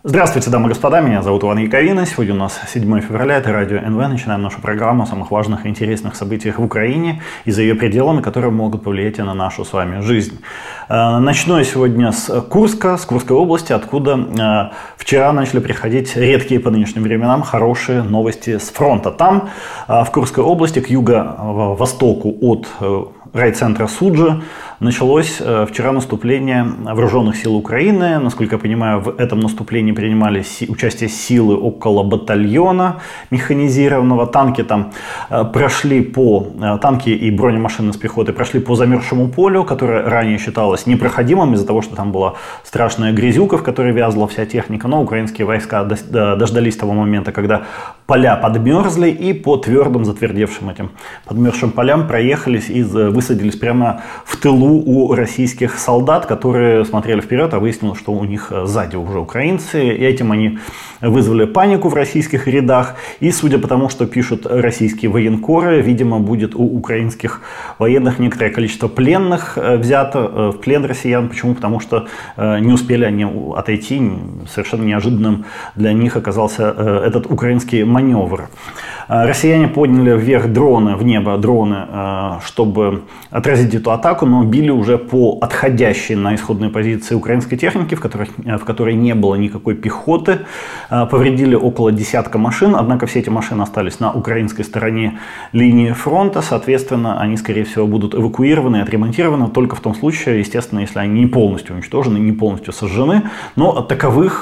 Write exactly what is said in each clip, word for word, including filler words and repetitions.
Здравствуйте, дамы и господа, меня зовут Иван Яковина. Сегодня у нас седьмое февраля, это радио эн вэ. Начинаем нашу программу о самых важных и интересных событиях в Украине и за ее пределами, которые могут повлиять на нашу с вами жизнь. Начну я сегодня с Курска, с Курской области, откуда вчера начали приходить редкие по нынешним временам хорошие новости с фронта. Там, в Курской области, к юго-востоку от райцентра Суджа, началось вчера наступление вооруженных сил Украины. Насколько я понимаю, в этом наступлении принимали участие силы около батальона механизированного. Танки там прошли по, танки и бронемашины с пехотой прошли по замерзшему полю, которое ранее считалось непроходимым из-за того, что там была страшная грязюка, в которой вязла вся техника. Но украинские войска дождались того момента, когда поля подмерзли, и по твердым, затвердевшим этим подмерзшим полям проехались и высадились прямо в тылу у российских солдат, которые смотрели вперед, а выяснилось, что у них сзади уже украинцы. И этим они вызвали панику в российских рядах. И судя по тому, что пишут российские военкоры, видимо, будет у украинских военных некоторое количество пленных взято в плен россиян. Почему? Потому что не успели они отойти. Совершенно неожиданным для них оказался этот украинский маневр. Россияне подняли вверх дроны, в небо дроны, чтобы отразить эту атаку, но били уже по отходящей на исходные позиции украинской техники, в которой, в которой не было никакой пехоты. Повредили около десятка машин, однако все эти машины остались на украинской стороне линии фронта. Соответственно, они, скорее всего, будут эвакуированы и отремонтированы только в том случае, естественно, если они не полностью уничтожены, не полностью сожжены. Но таковых,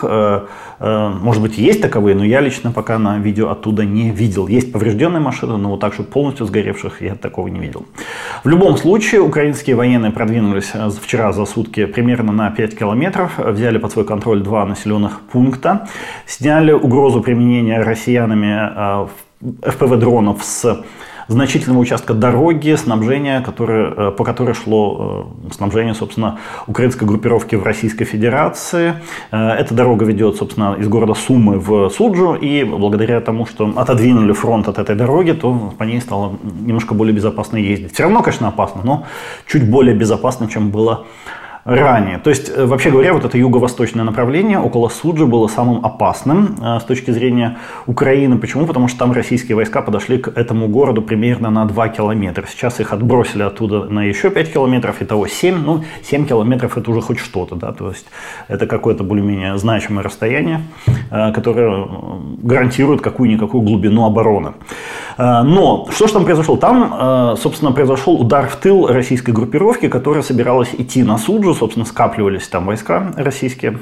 может быть, есть таковые, но я лично пока на видео оттуда не видел. Есть поврежденные машины, но вот так, чтобы полностью сгоревших, я такого не видел. В любом случае, украинские военные продвинулись вчера за сутки примерно на пять километров, взяли под свой контроль два населенных пункта, сняли угрозу применения россиянами эф пэ вэ дронов с значительного участка дороги, снабжения, которое, по которой шло снабжение, собственно, украинской группировки в Российской Федерации. Эта дорога ведет, собственно, из города Сумы в Суджу, и благодаря тому, что отодвинули фронт от этой дороги, то по ней стало немножко более безопасно ездить. Все равно, конечно, опасно, но чуть более безопасно, чем было ранее. То есть, вообще говоря, вот это юго-восточное направление около Суджи было самым опасным э, с точки зрения Украины. Почему? Потому что там российские войска подошли к этому городу примерно на два километра. Сейчас их отбросили оттуда на еще пять километров, итого семь. Ну, семь километров это уже хоть что-то, да, то есть это какое-то более-менее значимое расстояние, э, которое гарантирует какую-никакую глубину обороны. Э, но что же там произошло? Там, э, собственно, произошел удар в тыл российской группировки, которая собиралась идти на Суджу. Собственно, скапливались там войска российские,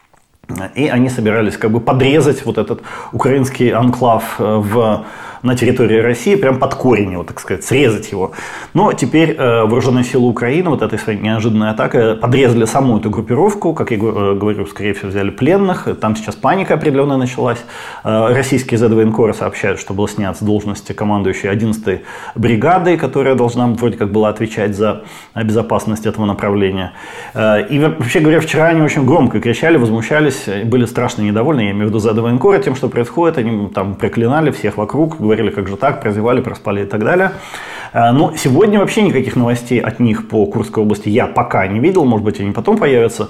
и они собирались как бы подрезать вот этот украинский анклав в, на территории России, прям под корень его, так сказать, срезать его. Но теперь э, вооруженные силы Украины вот этой своей неожиданной атакой подрезали саму эту группировку, как я говорю, скорее всего, взяли пленных, там сейчас паника определенная началась. Э, российские зэд-военкоры сообщают, что был снят с должности командующий одиннадцатой бригадой, которая должна вроде как была отвечать за безопасность этого направления. Э, и вообще говоря, вчера они очень громко кричали, возмущались, были страшно недовольны, я имею в виду зэд-военкоры, тем, что происходит. Они там проклинали всех вокруг, говорили, как же так, прозевали, проспали и так далее. Но сегодня вообще никаких новостей от них по Курской области я пока не видел, может быть, они потом появятся.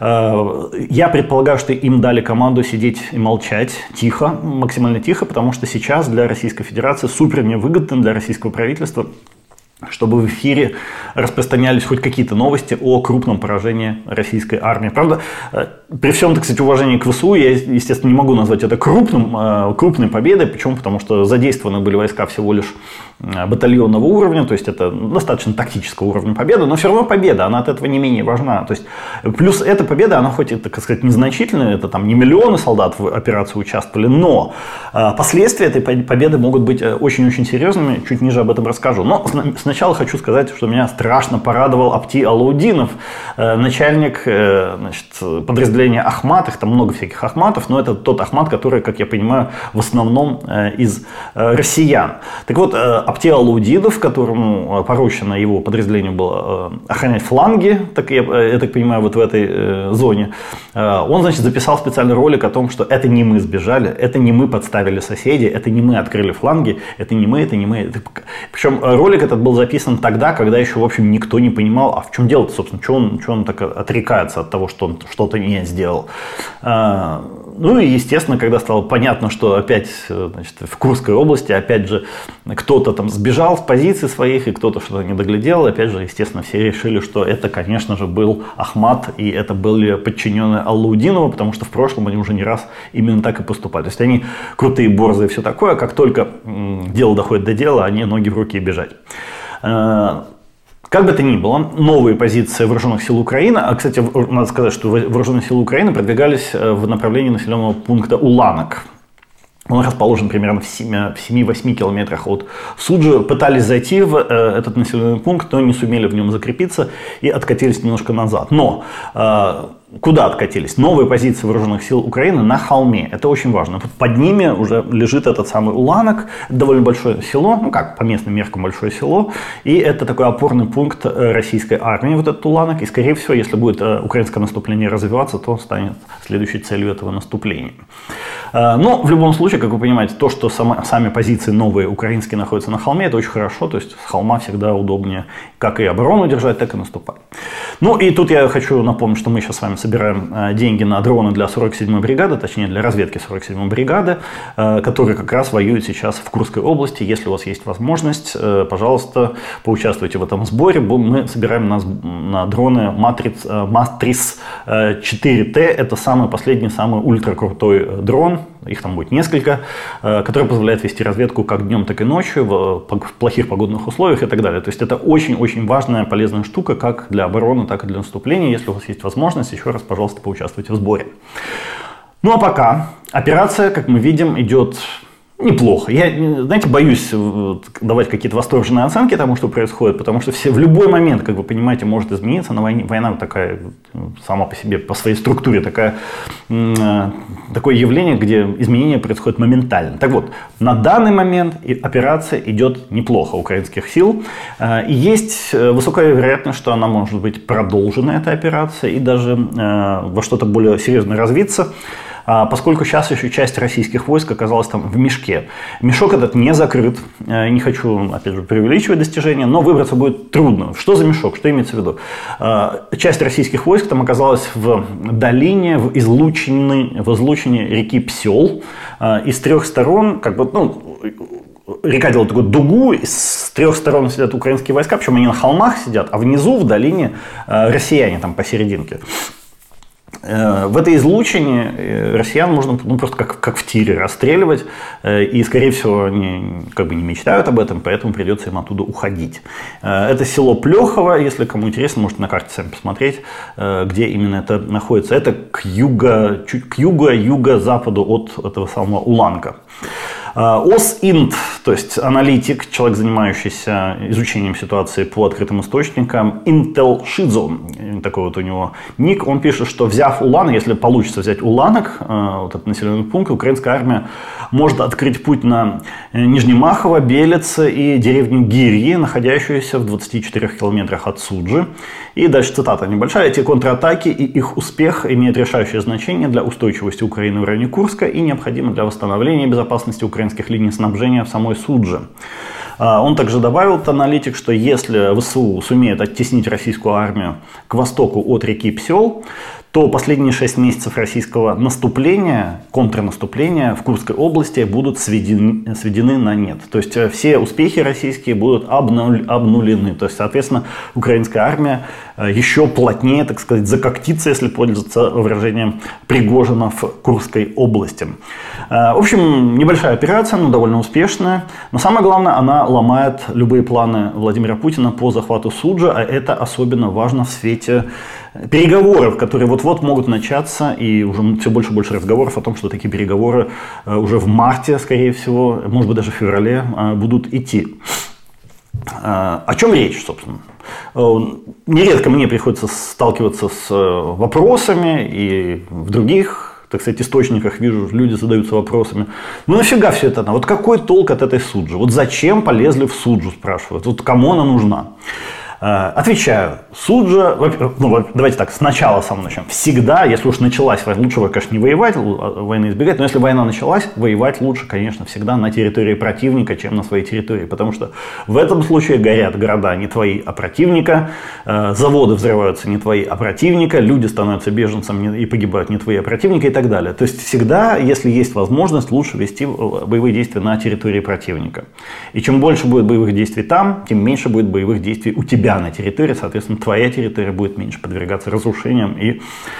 Я предполагаю, что им дали команду сидеть и молчать тихо, максимально тихо, потому что сейчас для Российской Федерации супер невыгодно, для российского правительства, чтобы в эфире распространялись хоть какие-то новости о крупном поражении российской армии. Правда, при всем, так сказать, уважении к вэ эс у, я, естественно, не могу назвать это крупным, крупной победой. Почему? Потому что задействованы были войска всего лишь батальонного уровня, то есть это достаточно тактического уровня победы, но все равно победа, она от этого не менее важна. То есть, плюс эта победа, она хоть и, так сказать, незначительная, это там не миллионы солдат в операции участвовали, но последствия этой победы могут быть очень-очень серьезными, чуть ниже об этом расскажу. Но сначала хочу сказать, что меня страшно порадовал Апти Алаудинов, начальник, значит, подразделения Ахмат, их там много всяких Ахматов, но это тот Ахмат, который, как я понимаю, в основном из россиян. Так вот, Апти-Алаудинов, которому поручено его подразделению было охранять фланги, так я, я так понимаю, вот в этой зоне, он, значит, записал специальный ролик о том, что это не мы сбежали, это не мы подставили соседей, это не мы открыли фланги, это не мы, это не мы. Причем ролик этот был записан тогда, когда еще, в общем, никто не понимал, а в чем дело-то, собственно, что он, что он так отрекается от того, что он что-то не сделал. Ну и, естественно, когда стало понятно, что опять, значит, в Курской области, опять же, кто-то там сбежал с позиций своих, и кто-то что-то не доглядел, опять же, естественно, все решили, что это, конечно же, был Ахмат, и это были подчиненные Алаудинова, потому что в прошлом они уже не раз именно так и поступали. То есть они крутые борзы и все такое, как только дело доходит до дела, они ноги в руки и бежать. Как бы то ни было, новые позиции вооруженных сил Украины, а, кстати, надо сказать, что вооруженные силы Украины продвигались в направлении населенного пункта Уланок. Он расположен примерно в семи-восьми километрах от Суджи. Пытались зайти в э, этот населенный пункт, но не сумели в нем закрепиться и откатились немножко назад. Но э, куда откатились? Новые позиции вооруженных сил Украины на холме. Это очень важно. Под ними уже лежит этот самый Уланок, довольно большое село, ну как, по местным меркам большое село. И это такой опорный пункт российской армии, вот этот Уланок. И, скорее всего, если будет украинское наступление развиваться, то он станет следующей целью этого наступления. Но в любом случае, как вы понимаете, то, что сама, сами позиции новые украинские находятся на холме, это очень хорошо. То есть с холма всегда удобнее как и оборону держать, так и наступать. Ну и тут я хочу напомнить, что мы сейчас с вами собираем деньги на дроны для сорок седьмой бригады, точнее для разведки сорок седьмой бригады, которые как раз воюют сейчас в Курской области. Если у вас есть возможность, пожалуйста, поучаствуйте в этом сборе. Мы собираем на, на дроны Матрис четыре тэ. Это самый последний, самый ультракрутой дрон. Их там будет несколько, который позволяет вести разведку как днем, так и ночью, в плохих погодных условиях и так далее. То есть это очень-очень важная, полезная штука как для обороны, так и для наступления. Если у вас есть возможность, еще раз, пожалуйста, поучаствуйте в сборе. Ну а пока операция, как мы видим, идет неплохо. Я, знаете, боюсь давать какие-то восторженные оценки тому, что происходит, потому что все в любой момент, как вы понимаете, может измениться. На войне, война такая сама по себе, по своей структуре, такая, такое явление, где изменения происходят моментально. Так вот, на данный момент операция идет неплохо украинских сил. И есть высокая вероятность, что она может быть продолжена, эта операция, и даже во что-то более серьезно развиться. Поскольку сейчас еще часть российских войск оказалась там в мешке. Мешок этот не закрыт. Не хочу, опять же, преувеличивать достижения, но выбраться будет трудно. Что за мешок? Что имеется в виду? Часть российских войск там оказалась в долине, в излучине, в излучине реки Псел. И с трех сторон, как бы, ну, река делает такую дугу, и с трех сторон сидят украинские войска, причем они на холмах сидят, а внизу, в долине, россияне там посерединке. В этой излучине россиян можно, ну, просто как, как в тире расстреливать, и, скорее всего, они как бы не мечтают об этом, поэтому придется им оттуда уходить. Это село Плехово, если кому интересно, можете на карте сами посмотреть, где именно это находится. Это к юго, чуть к юго-юго-западу от этого самого Уланка. ОСИНТ, то есть аналитик, человек, занимающийся изучением ситуации по открытым источникам, Intel Shizo, такой вот у него ник, он пишет, что взяв Уланок, если получится взять Уланок, вот этот населенный пункт, украинская армия может открыть путь на Нижнемахово, Белице и деревню Гирьи, находящуюся в двадцати четырёх километрах от Суджи. И дальше цитата небольшая. Эти контратаки и их успех имеют решающее значение для устойчивости Украины в районе Курска и необходимы для восстановления безопасности украинских линий снабжения в самой Судже. Он также добавил, аналитик, что если ВСУ сумеет оттеснить российскую армию к востоку от реки Псел, то последние шесть месяцев российского наступления, контрнаступления в Курской области будут сведены, сведены на нет. То есть все успехи российские будут обнуль, обнулены. То есть, соответственно, украинская армия еще плотнее, так сказать, закоктится, если пользоваться выражением Пригожина, в Курской области. В общем, небольшая операция, но довольно успешная. Но самое главное, она ломает любые планы Владимира Путина по захвату Суджи, а это особенно важно в свете переговоров, которые вот-вот могут начаться, и уже все больше и больше разговоров о том, что такие переговоры уже в марте, скорее всего, может быть даже в феврале будут идти. О чем речь, собственно? Нередко мне приходится сталкиваться с вопросами и в других так сказать, источниках вижу, люди задаются вопросами. Ну нафига все это? Вот какой толк от этой суджи? Вот зачем полезли в суджу, спрашивают. Вот кому она нужна? Отвечаю, суджа, ну, давайте так, сначала сам начнем. Всегда, если уж началась война, лучше, конечно, не воевать, войны избегать, но если война началась, воевать лучше, конечно, всегда на территории противника, чем на своей территории, потому что в этом случае горят города не твои, а противника, заводы взрываются не твои, а противника, люди становятся беженцами и погибают не твои, а противника и так далее. То есть всегда, если есть возможность, лучше вести боевые действия на территории противника. И чем больше будет боевых действий там, тем меньше будет боевых действий у тебя на территории, соответственно, твоя территория будет меньше подвергаться разрушениям и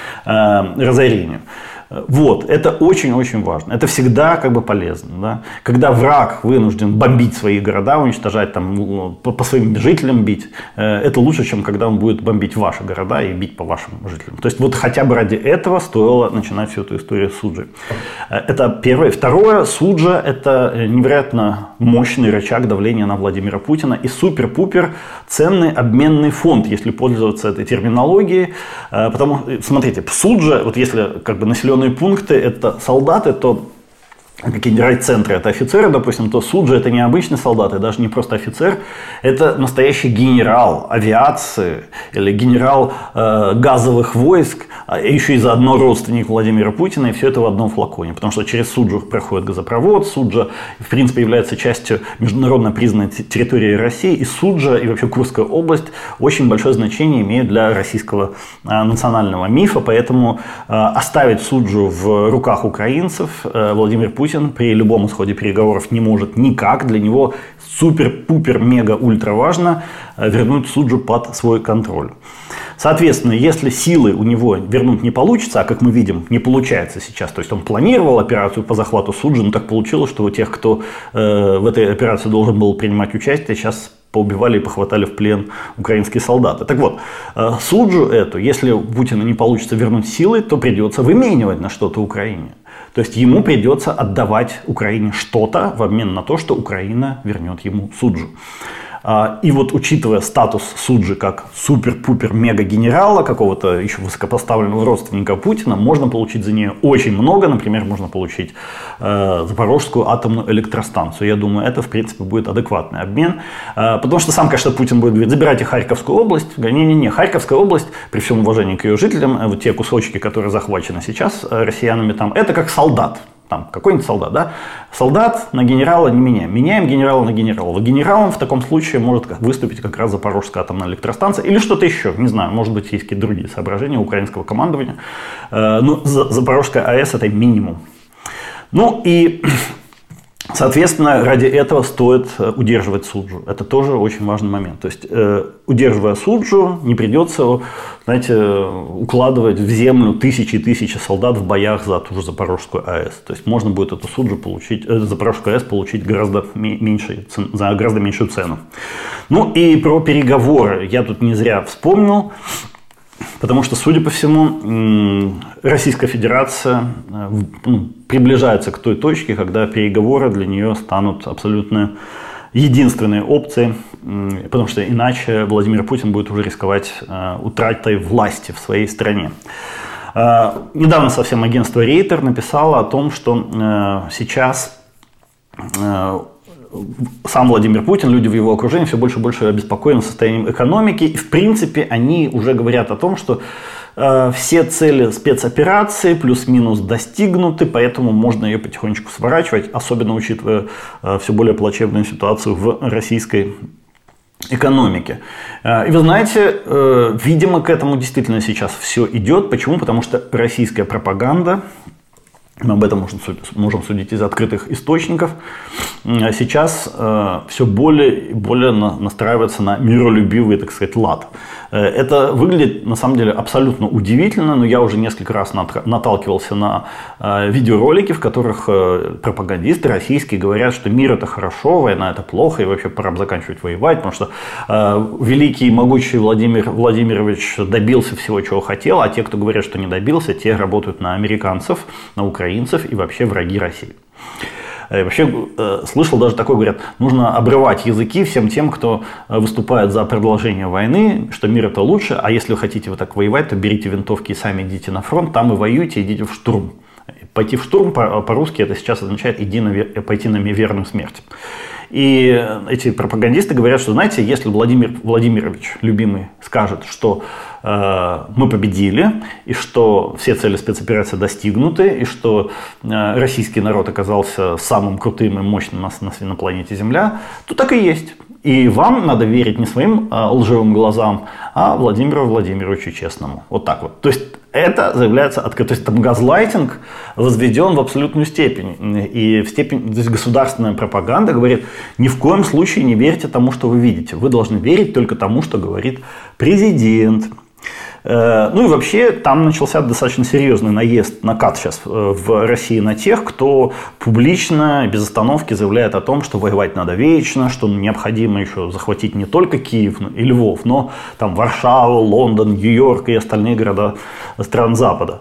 э, разорению. Вот, это очень-очень важно. Это всегда как бы полезно. Да? Когда враг вынужден бомбить свои города, уничтожать там, по, по своим жителям бить, э, это лучше, чем когда он будет бомбить ваши города и бить по вашим жителям. То есть вот хотя бы ради этого стоило начинать всю эту историю с суджи. Это первое. Второе, суджа – это невероятно мощный рычаг давления на Владимира Путина и супер-пупер ценный обменный фонд, если пользоваться этой терминологией. Потому, смотрите, суджа, вот если как бы населенные пункты это солдаты, то какие-нибудь райцентры это офицеры, допустим, то суджа это не обычный солдат, и даже не просто офицер, это настоящий генерал авиации или генерал э, газовых войск, а еще и заодно родственник Владимира Путина, и все это в одном флаконе, потому что через суджу проходит газопровод, суджа в принципе является частью международно признанной территории России, и суджа и вообще Курская область очень большое значение имеют для российского э, национального мифа, поэтому э, оставить суджу в руках украинцев э, Владимир Путин при любом исходе переговоров не может никак. Для него супер-пупер-мега-ультра важно вернуть суджу под свой контроль. Соответственно, если силы у него вернуть не получится, а как мы видим, не получается сейчас, то есть он планировал операцию по захвату суджи, но так получилось, что у тех, кто э, в этой операции должен был принимать участие, сейчас поубивали и похватали в плен украинские солдаты. Так вот, э, суджу эту, если у Путина не получится вернуть силы, то придется выменивать на что-то Украине. То есть ему придется отдавать Украине что-то в обмен на то, что Украина вернет ему суджу. И вот учитывая статус суджи как супер-пупер-мега-генерала, какого-то еще высокопоставленного родственника Путина, можно получить за нее очень много. Например, можно получить э, Запорожскую атомную электростанцию. Я думаю, это в принципе будет адекватный обмен. Э, потому что сам, конечно, Путин будет говорить: забирайте Харьковскую область. Не-не-не, Харьковская область, при всем уважении к ее жителям, э, вот те кусочки, которые захвачены сейчас э, россиянами там, это как солдат. Там какой-нибудь солдат, да? Солдат на генерала не меняем. Меняем генерала на генерала. Генералом в таком случае может выступить как раз Запорожская атомная электростанция или что-то еще. Не знаю, может быть, есть какие-то другие соображения украинского командования. Но Запорожская АЭС – это минимум. Ну и, соответственно, ради этого стоит удерживать суджу. Это тоже очень важный момент. То есть, удерживая суджу, не придется, знаете, укладывать в землю тысячи и тысячи солдат в боях за ту же Запорожскую АЭС. То есть можно будет эту суджу получить, э, Запорожскую АЭС получить гораздо меньше, за гораздо меньшую цену. Ну и про переговоры я тут не зря вспомнил. Потому что, судя по всему, Российская Федерация ну, приближается к той точке, когда переговоры для нее станут абсолютно единственной опцией, потому что иначе Владимир Путин будет уже рисковать утратой власти в своей стране. Недавно совсем агентство Рейтер написало о том, что сейчас сам Владимир Путин, люди в его окружении все больше и больше обеспокоены состоянием экономики. И в принципе они уже говорят о том, что э, все цели спецоперации плюс-минус достигнуты, поэтому можно ее потихонечку сворачивать, особенно учитывая э, все более плачевную ситуацию в российской экономике. И вы знаете, э, видимо, к этому действительно сейчас все идет. Почему? Потому что российская пропаганда, мы об этом можем судить, можем судить из открытых источников, сейчас э, все более и более на, настраивается на миролюбивый, так сказать, лад. Это выглядит на самом деле абсолютно удивительно, но я уже несколько раз наталкивался на э, видеоролики, в которых э, пропагандисты российские говорят, что мир это хорошо, война это плохо, и вообще пора бы заканчивать воевать, потому что э, великий и могучий Владимир Владимирович добился всего, чего хотел, а те, кто говорят, что не добился, те работают на американцев, на украинцев и вообще враги России. И вообще, э, слышал даже такое, говорят, нужно обрывать языки всем тем, кто выступает за продолжение войны, что мир это лучше, а если вы хотите вот так воевать, то берите винтовки и сами идите на фронт, там и воюйте, идите в штурм. Пойти в штурм по-русски это сейчас означает иди на, пойти на верную смерть. И эти пропагандисты говорят, что, знаете, если Владимир Владимирович, любимый, скажет, что э, мы победили, и что все цели спецоперации достигнуты, и что э, российский народ оказался самым крутым и мощным на, на, на планете Земля, то так и есть. И вам надо верить не своим э, лживым глазам, а Владимиру Владимировичу Честному. Вот так вот. То есть это заявляется открыто. То есть там газлайтинг возведен в абсолютную степень. И в степень, то есть государственная пропаганда говорит, ни в коем случае не верьте тому, что вы видите. Вы должны верить только тому, что говорит президент. Ну и вообще там начался достаточно серьезный наезд, накат сейчас в России на тех, кто публично, без остановки заявляет о том, что воевать надо вечно, что необходимо еще захватить не только Киев и Львов, но там Варшаву, Лондон, Нью-Йорк и остальные города стран Запада.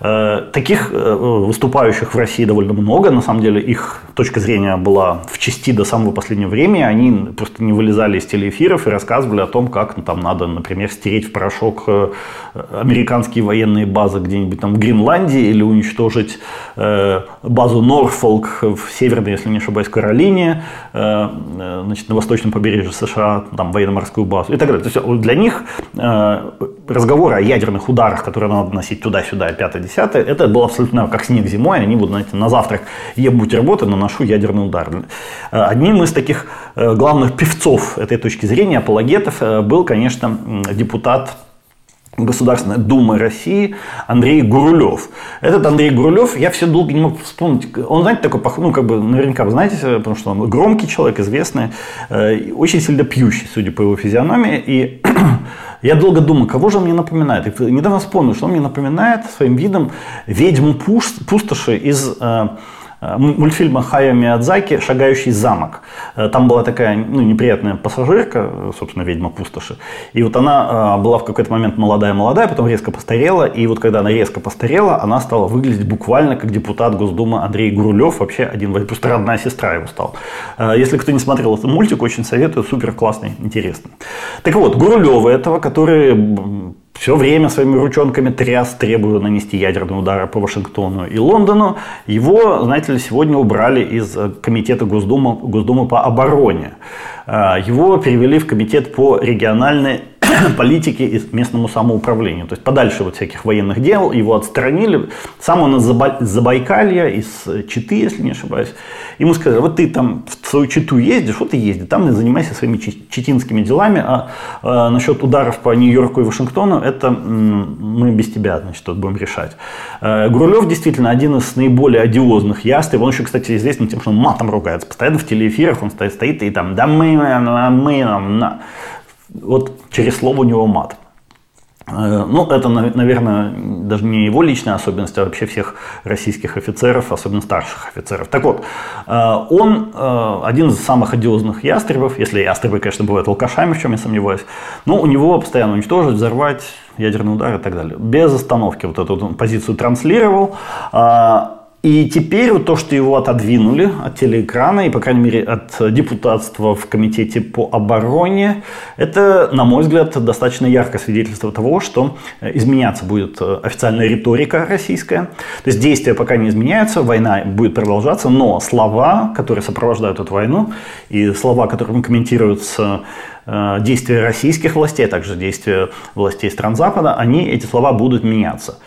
Таких выступающих в России довольно много, на самом деле их точка зрения была в части до самого последнего времени, они просто не вылезали из телеэфиров и рассказывали о том, как ну, там надо, например, стереть в порошок американские военные базы где-нибудь там в Гренландии или уничтожить э, базу Норфолк в северной, если не ошибаюсь, Каролине, э, значит, на восточном побережье США, там военно-морскую базу и так далее. То есть для них э, разговоры о ядерных ударах, которые надо носить туда-сюда, пятое-десятое, это было абсолютно как снег зимой. Они будут, знаете, на завтрак ем бутерброды, наношу ядерный удар. Одним из таких главных певцов этой точки зрения, апологетов, был, конечно, депутат Государственной Думы России Андрей Гурулев. Этот Андрей Гурулев, я все долго не мог вспомнить. Он, знаете, такой, ну, как бы, наверняка вы знаете, потому что он громкий человек, известный, очень сильно пьющий, судя по его физиономии. И я долго думал, кого же он мне напоминает. И недавно вспомнил, что он мне напоминает своим видом ведьму пустоши из мультфильма Хаяо Миядзаки «Шагающий замок». Там была такая ну, неприятная пассажирка, собственно, ведьма пустоши. И вот она была в какой-то момент молодая-молодая, потом резко постарела. И вот когда она резко постарела, она стала выглядеть буквально как депутат Госдумы Андрей Гурулев. Вообще один, просто родная сестра его стала. Если кто не смотрел этот мультик, очень советую. Супер классный, интересный. Так вот, Гурулева этого, который все время своими ручонками тряс, требуя нанести ядерные удары по Вашингтону и Лондону, его, знаете ли, сегодня убрали из комитета Госдумы, Госдумы по обороне. Его перевели в комитет по региональной политике и местному самоуправлению. То есть подальше вот всяких военных дел, его отстранили. Сам он из Забайкалья, из Читы, если не ошибаюсь. Ему сказали, вот ты там в свою Читу ездишь, вот и езди, там и занимайся своими читинскими делами, а, а насчет ударов по Нью-Йорку и Вашингтону, это м, мы без тебя, значит, тут будем решать. А, Гурулев действительно один из наиболее одиозных ястребов. Он еще, кстати, известен тем, что он матом ругается. Постоянно в телеэфирах он стоит, стоит и там, да мы, мы, на. Вот через слово у него мат. Ну, это, наверное, даже не его личная особенность, а вообще всех российских офицеров, особенно старших офицеров. Так вот, он один из самых одиозных ястребов, если ястребы, конечно, бывают алкашами, в чем я сомневаюсь, но у него постоянно уничтожить, взорвать, ядерный удар и так далее. Без остановки вот эту позицию транслировал. И теперь вот то, что его отодвинули от телеэкрана и, по крайней мере, от депутатства в комитете по обороне, это, на мой взгляд, достаточно яркое свидетельство того, что изменяться будет официальная риторика российская. То есть действия пока не изменяются, война будет продолжаться, но слова, которые сопровождают эту войну, и слова, которыми комментируются действия российских властей, а также действия властей стран Запада, они, эти слова будут меняться.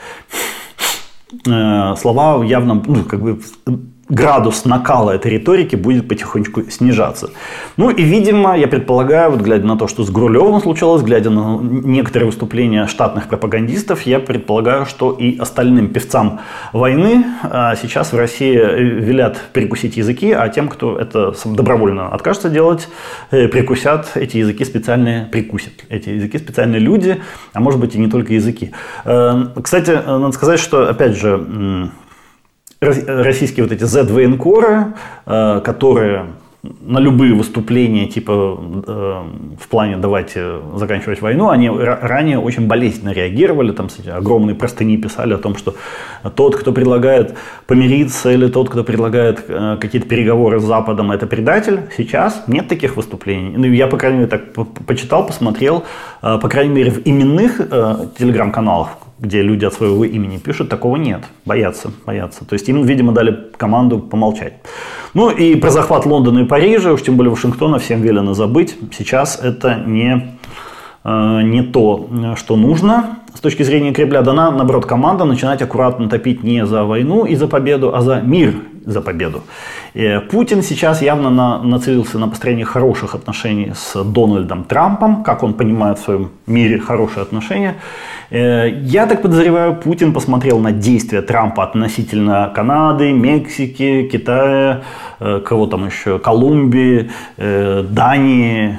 Слова явно, ну, как бы градус накала этой риторики будет потихонечку снижаться. Ну и, видимо, я предполагаю, вот глядя на то, что с Гурулевым случилось, глядя на некоторые выступления штатных пропагандистов, я предполагаю, что и остальным певцам войны сейчас в России велят прикусить языки, а тем, кто это добровольно откажется делать, прикусят эти языки специальные, прикусят эти языки специальные люди, а может быть и не только языки. Кстати, надо сказать, что, опять же, российские вот эти зет-военкоры, которые на любые выступления типа в плане «давайте заканчивать войну», они ранее очень болезненно реагировали, там огромные простыни писали о том, что тот, кто предлагает помириться, или тот, кто предлагает какие-то переговоры с Западом, это предатель. Сейчас нет таких выступлений. Ну, я, по крайней мере, так почитал, посмотрел, по крайней мере, в именных телеграм-каналах, где люди от своего имени пишут, такого нет. Боятся, боятся. То есть им, видимо, дали команду помолчать. Ну и про захват Лондона и Парижа, уж тем более Вашингтона, всем велено забыть. Сейчас это не, не то, что нужно с точки зрения Кремля. Дана, наоборот, команда начинать аккуратно топить не за войну и за победу, а за мир за победу. И Путин сейчас явно на, нацелился на построение хороших отношений с Дональдом Трампом, как он понимает в своем мире хорошие отношения. Я так подозреваю, Путин посмотрел на действия Трампа относительно Канады, Мексики, Китая, кого там еще, Колумбии, Дании,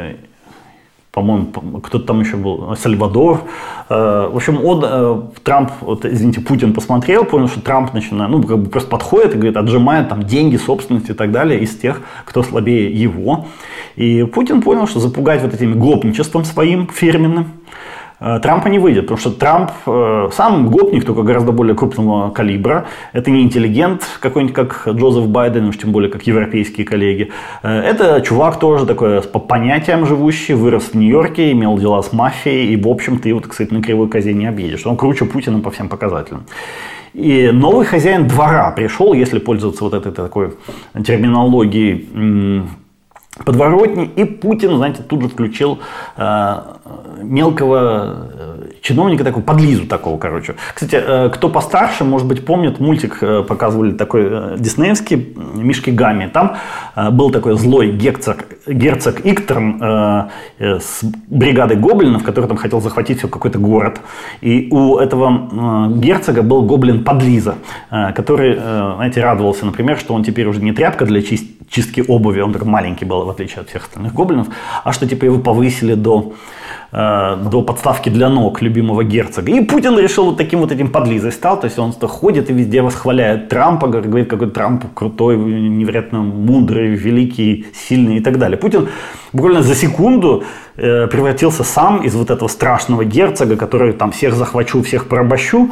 по-моему, кто-то там еще был, Сальвадор. В общем, он, Трамп, вот, извините, Путин посмотрел, понял, что Трамп начинает, ну, как бы просто подходит и говорит, отжимает там деньги, собственность и так далее из тех, кто слабее его. И Путин понял, что запугать вот этим гопничеством своим фирменным Трампа не выйдет, потому что Трамп э, сам гопник, только гораздо более крупного калибра. Это не интеллигент какой-нибудь, как Джозеф Байден, уж тем более, как европейские коллеги. Э, это чувак тоже такой по понятиям живущий, вырос в Нью-Йорке, имел дела с мафией, и, в общем, ты его, так сказать, на кривой козе не объедешь. Он круче Путина по всем показателям. И новый хозяин двора пришел, если пользоваться вот этой такой терминологией, м- подворотни, и Путин, знаете, тут же включил э, мелкого э, чиновника, такого подлизу такого, короче. Кстати, э, кто постарше, может быть, помнит, мультик э, показывали такой э, диснеевский, Мишки Гамми. Там э, был такой злой герцог, герцог Игторн э, э, с бригадой гоблинов, который там хотел захватить все какой-то город. И у этого э, герцога был гоблин подлиза, э, который, э, знаете, радовался, например, что он теперь уже не тряпка для чист чистки обуви, он такой маленький был, в отличие от всех остальных гоблинов, а что типа его повысили до, э, до подставки для ног любимого герцога. И Путин решил вот таким вот этим подлизой стал, то есть он ходит и везде восхваляет Трампа, говорит, какой Трамп крутой, невероятно мудрый, великий, сильный и так далее. Путин буквально за секунду э, превратился сам из вот этого страшного герцога, который там всех захвачу, всех порабощу,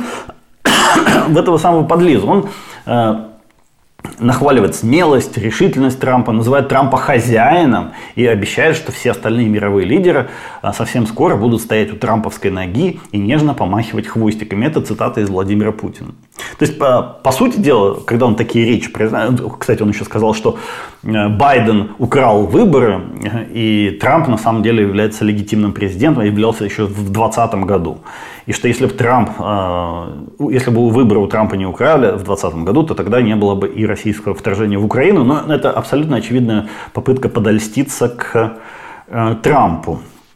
в этого самого подлизу. Он э, нахваливает смелость, решительность Трампа, называет Трампа хозяином и обещает, что все остальные мировые лидеры совсем скоро будут стоять у трамповской ноги и нежно помахивать хвостиками. Это цитата из Владимира Путина. То есть, по, по сути дела, когда он такие речи произносит, кстати, он еще сказал, что Байден украл выборы, и Трамп на самом деле является легитимным президентом, являлся еще в двадцатом году. И что если бы Трамп, если бы выборы у Трампа не украли в двадцатом году, то тогда не было бы и российского вторжения в Украину. Но это абсолютно очевидная попытка подольститься к Трампу.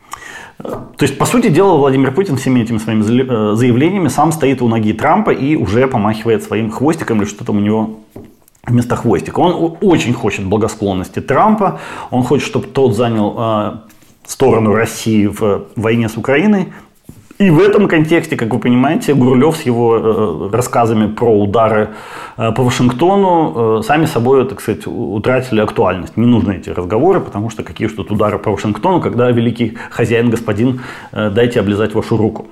То есть, по сути дела, Владимир Путин всеми этими своими заявлениями сам стоит у ноги Трампа и уже помахивает своим хвостиком или что там у него вместо хвостика. Он очень хочет благосклонности Трампа, он хочет, чтобы тот занял сторону России в войне с Украиной. И в этом контексте, как вы понимаете, Гурулев с его э, рассказами про удары э, по Вашингтону э, сами собой, так сказать, утратили актуальность. Не нужны эти разговоры, потому что какие же тут удары по Вашингтону, когда великий хозяин, господин, э, дайте облизать вашу руку.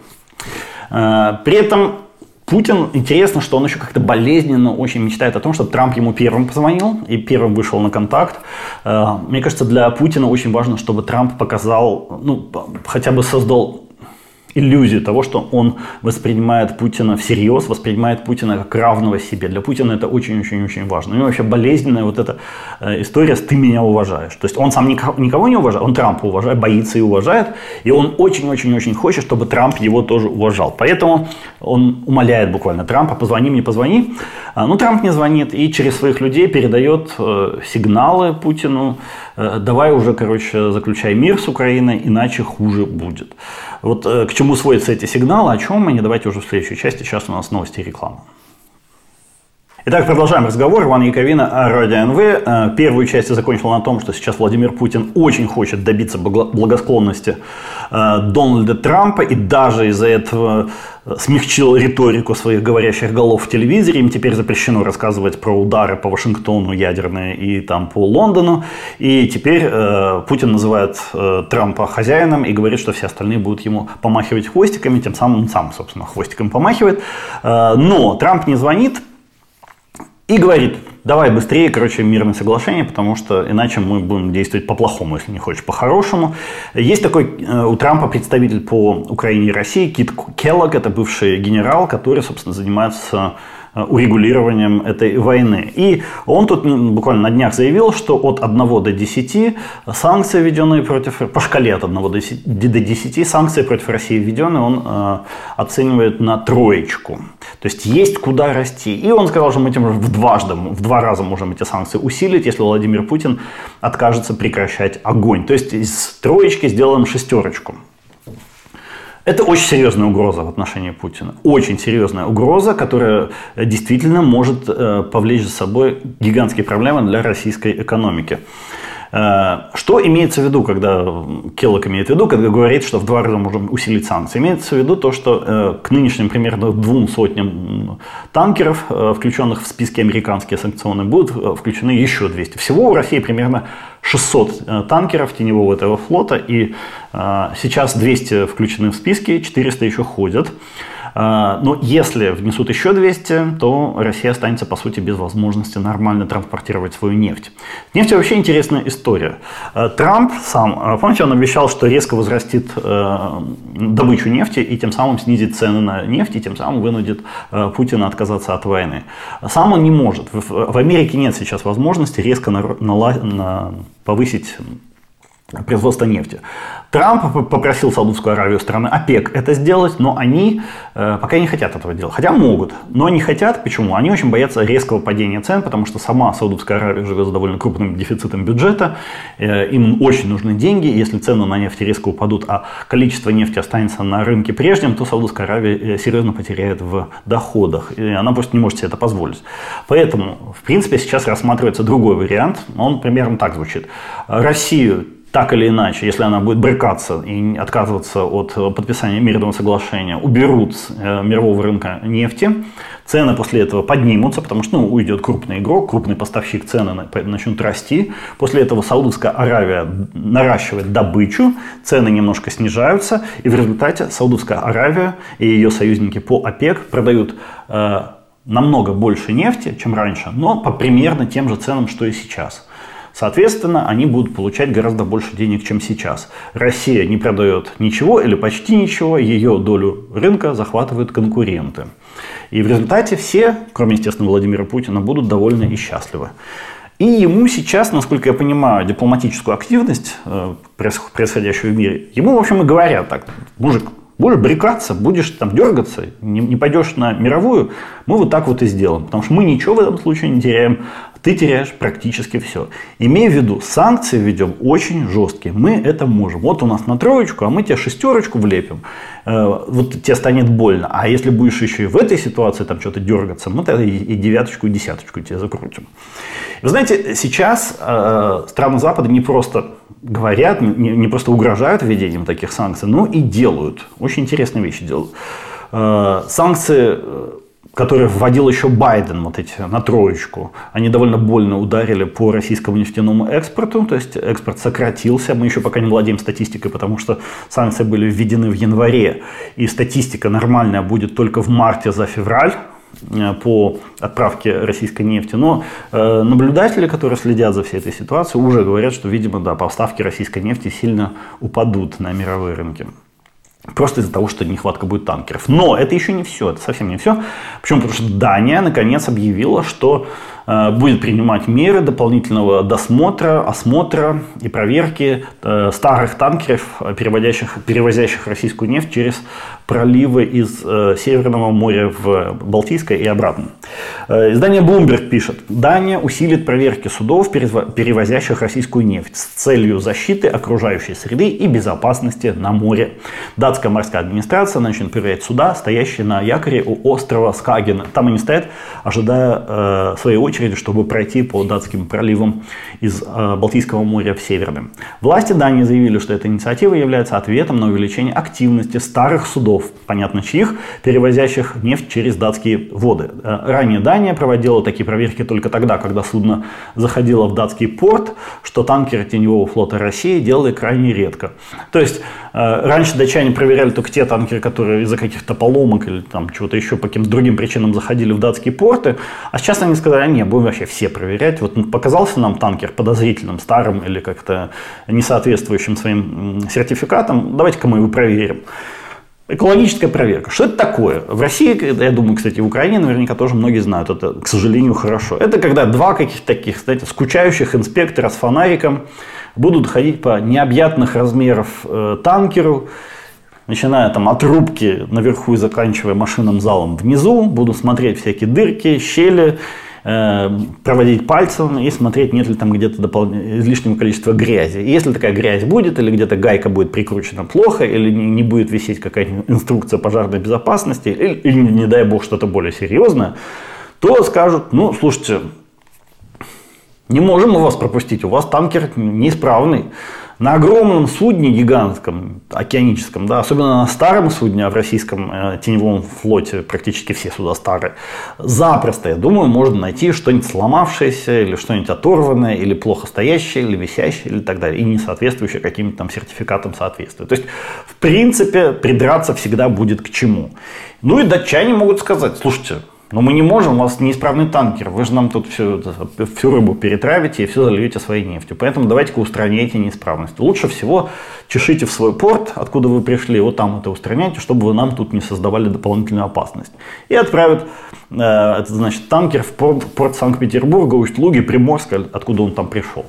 Э, при этом Путин, интересно, что он еще как-то болезненно очень мечтает о том, чтобы Трамп ему первым позвонил и первым вышел на контакт. Э, мне кажется, для Путина очень важно, чтобы Трамп показал, ну, хотя бы создал иллюзию того, что он воспринимает Путина всерьез, воспринимает Путина как равного себе. Для Путина это очень-очень-очень важно. У него вообще болезненная вот эта история с «ты меня уважаешь». То есть он сам никого, никого не уважает, он Трампа уважает, боится и уважает. И он очень-очень-очень хочет, чтобы Трамп его тоже уважал. Поэтому он умоляет буквально Трампа: позвони мне, позвони. Но Трамп не звонит и через своих людей передает сигналы Путину: давай уже, короче, заключай мир с Украиной, иначе хуже будет. Вот к чему сводятся эти сигналы, о чем мы, не давайте уже в следующей части. Сейчас у нас новости и реклама. Итак, продолжаем разговор. Иван Яковина, Радио эн вэ. Первую часть я закончил на том, что сейчас Владимир Путин очень хочет добиться благосклонности Дональда Трампа и даже из-за этого смягчил риторику своих говорящих голов в телевизоре. Им теперь запрещено рассказывать про удары по Вашингтону ядерные и там по Лондону. И теперь э, Путин называет э, Трампа хозяином и говорит, что все остальные будут ему помахивать хвостиками. Тем самым он сам, собственно, хвостиком помахивает. Э, но Трамп не звонит и говорит: давай быстрее, короче, мирное соглашение, потому что иначе мы будем действовать по-плохому, если не хочешь, по-хорошему. Есть такой у Трампа представитель по Украине и России Кит Келлог, это бывший генерал, который, собственно, занимается урегулированием этой войны. И он тут буквально на днях заявил, что от одного до десяти санкции, введенные против, по шкале от одного до десяти санкции против России введенные, он э, оценивает на троечку. То есть есть куда расти. И он сказал, что мы этим в, дважды, в два раза можем эти санкции усилить, если Владимир Путин откажется прекращать огонь. То есть из троечки сделаем шестерочку. Это очень серьезная угроза в отношении Путина. Очень серьезная угроза, которая действительно может повлечь за собой гигантские проблемы для российской экономики. Что имеется в виду, когда Келлог имеет в виду, когда говорит, что в два раза можем усилить санкции? Имеется в виду то, что к нынешним примерно двум сотням танкеров, включенных в списки американские санкционные, будут включены еще двести. Всего у России примерно шестьсот танкеров теневого этого флота, и сейчас двести включены в списки, четыреста еще ходят. Но если внесут еще двести, то Россия останется, по сути, без возможности нормально транспортировать свою нефть. Нефть вообще интересная история. Трамп сам, помните, он обещал, что резко возрастит добычу нефти и тем самым снизит цены на нефть, и тем самым вынудит Путина отказаться от войны. Сам он не может. В Америке нет сейчас возможности резко на, на, на, повысить производство нефти. Трамп попросил Саудовскую Аравию, страны ОПЕК, это сделать, но они э, пока не хотят этого делать. Хотя могут, но не хотят. Почему? Они очень боятся резкого падения цен, потому что сама Саудовская Аравия живет с довольно крупным дефицитом бюджета. Э, им очень нужны деньги. Если цены на нефть резко упадут, а количество нефти останется на рынке прежним, то Саудовская Аравия серьезно потеряет в доходах. И она просто не может себе это позволить. Поэтому, в принципе, сейчас рассматривается другой вариант. Он примерно так звучит. Россию так или иначе, если она будет брыкаться и отказываться от подписания мирного соглашения, уберут с мирового рынка нефти, цены после этого поднимутся, потому что ну, уйдет крупный игрок, крупный поставщик, цены начнут расти. После этого Саудовская Аравия наращивает добычу, цены немножко снижаются, и в результате Саудовская Аравия и ее союзники по ОПЕК продают э, намного больше нефти, чем раньше, но по примерно тем же ценам, что и сейчас. Соответственно, они будут получать гораздо больше денег, чем сейчас. Россия не продает ничего или почти ничего, ее долю рынка захватывают конкуренты. И в результате все, кроме, естественно, Владимира Путина, будут довольны и счастливы. И ему сейчас, насколько я понимаю, дипломатическую активность, происходящую в мире, ему, в общем, и говорят так: мужик, будешь брекаться, будешь там дергаться, не, не пойдешь на мировую, мы вот так вот и сделаем. Потому что мы ничего в этом случае не теряем, ты теряешь практически все. Имей в виду, санкции ведем очень жесткие, мы это можем. Вот у нас на троечку, а мы тебе шестерочку влепим, э, вот тебе станет больно. А если будешь еще и в этой ситуации там что-то дергаться, мы тогда и, и девяточку, и десяточку тебе закрутим. Вы знаете, сейчас э, страны Запада не просто говорят, не, не просто угрожают введением таких санкций, но и делают. Очень интересные вещи делают. Э, санкции, которые вводил еще Байден, вот эти на троечку, они довольно больно ударили по российскому нефтяному экспорту, то есть экспорт сократился. Мы еще пока не владеем статистикой, потому что санкции были введены в январе, и статистика нормальная будет только в марте за февраль по отправке российской нефти. Но э, наблюдатели, которые следят за всей этой ситуацией, уже говорят, что, видимо, да, поставки российской нефти сильно упадут на мировые рынки. Просто из-за того, что нехватка будет танкеров. Но это еще не все, это совсем не все. Почему? Потому что Дания наконец объявила, что э, будет принимать меры дополнительного досмотра, осмотра и проверки э, старых танкеров, перевозящих, перевозящих российскую нефть через проливы из э, Северного моря в Балтийское и обратно. Э, издание Bloomberg пишет: Дания усилит проверки судов, перевозящих российскую нефть, с целью защиты окружающей среды и безопасности на море. Датская морская администрация начнет проверять суда, стоящие на якоре у острова Скаген. Там они стоят, ожидая э, своей очереди, чтобы пройти по датским проливам из э, Балтийского моря в Северное. Власти Дании заявили, что эта инициатива является ответом на увеличение активности старых судов, понятно чьих, перевозящих нефть через датские воды. Ранее Дания проводила такие проверки только тогда, когда судно заходило в датский порт, что танкеры теневого флота России делали крайне редко. То есть раньше датчане проверяли только те танкеры, которые из-за каких-то поломок или там чего-то еще по каким-то другим причинам заходили в датские порты, а сейчас они сказали: нет, вооружения, будем вообще все проверять. Вот показался нам танкер подозрительным, старым или как-то не соответствующим своим сертификатам, давайте-ка мы его проверим. Экологическая проверка. Что это такое? В России, я думаю, кстати, в Украине наверняка тоже многие знают. Это, к сожалению, хорошо. Это когда два каких-то таких, знаете, скучающих инспектора с фонариком будут ходить по необъятных размеров э, танкеру, начиная там от рубки наверху и заканчивая машинным залом внизу, будут смотреть всякие дырки, щели, э, проводить пальцем и смотреть, нет ли там где-то допол- излишнего количества грязи. И если такая грязь будет, или где-то гайка будет прикручена плохо, или не, не будет висеть какая-нибудь инструкция пожарной безопасности, или, или, не дай бог, что-то более серьезное, то скажут, ну, слушайте, не можем мы вас пропустить, у вас танкер неисправный. На огромном судне гигантском, океаническом, да, особенно на старом судне, а в российском э, теневом флоте практически все суда старые, запросто, я думаю, можно найти что-нибудь сломавшееся, или что-нибудь оторванное, или плохо стоящее, или висящее, или так далее, и не соответствующее каким-то там сертификатам соответствия. То есть, в принципе, придраться всегда будет к чему. Ну и датчане могут сказать, слушайте, но мы не можем, у вас неисправный танкер, вы же нам тут всю, всю рыбу перетравите и все зальете своей нефтью. Поэтому давайте-ка устраняйте неисправность. Лучше всего чешите в свой порт, откуда вы пришли, вот там это устраняйте, чтобы вы нам тут не создавали дополнительную опасность. И отправят э, это, значит, танкер в порт, порт Санкт-Петербурга, Усть-Луги, Приморска, откуда он там пришел.